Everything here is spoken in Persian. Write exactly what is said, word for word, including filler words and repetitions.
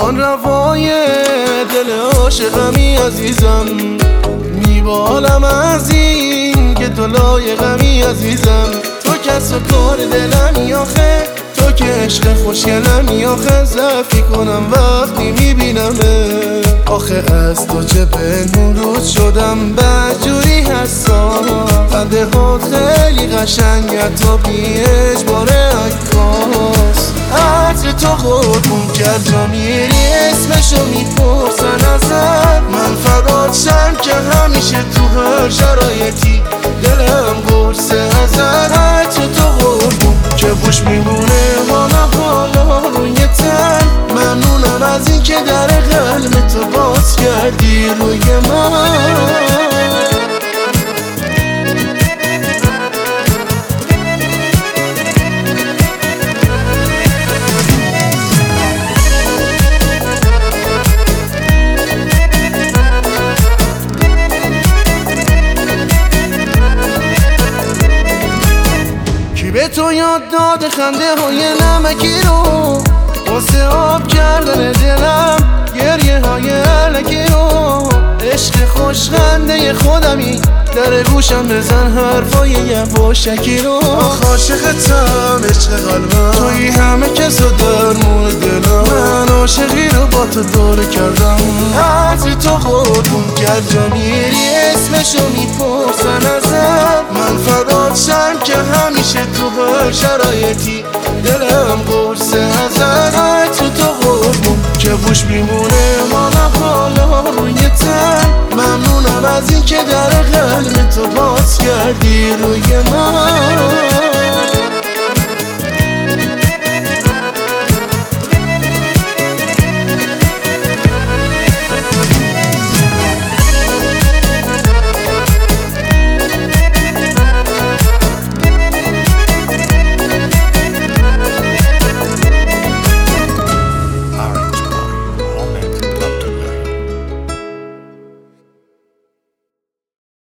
جان روای دل عاشقمی عزیزم، میبالم از این که تو لایقمی عزیزم. تو کس و کار دلمی آخه، تو که عشق خوشگلمی آخه. ضعفی کنم وقتی میبینمه، آخه از تو چه پنهون رود شدم بدجوری حساس. خنده هات خیلی قشنگه تا بی اجبار عکاس. عطر تو قربون کرد جا میری اسمشو میپرسن ازت. من فدات شم که همیشه تو هر شرایطی دلم قرصه ازت. عطر تو قربون که خوش میمونه حالا حالا روی تن. ممنونم از این که در قلب تو باز کردی روی من. به تو یاد داده خنده های نمکی رو، واسه آب کردن دلم گریه های علکی رو. عشق خوش خنده خودمی در گوشم بزن حرفای یواشکی رو. آخ عاشقتم عشق قلبم، توی همه کس و درمون دلم. من عاشقی رو با تو دوره کردم. عطر تو قربون کرد جا میری اسمشو میپرسن ازت. من فدات شم که همیشه تو هر شرایطی دلم قرصه ازت. عطر تو قربون که خوش میمونه حالا حالا روی تن. ممنونم از این که در قلب تو باز کردی روی من.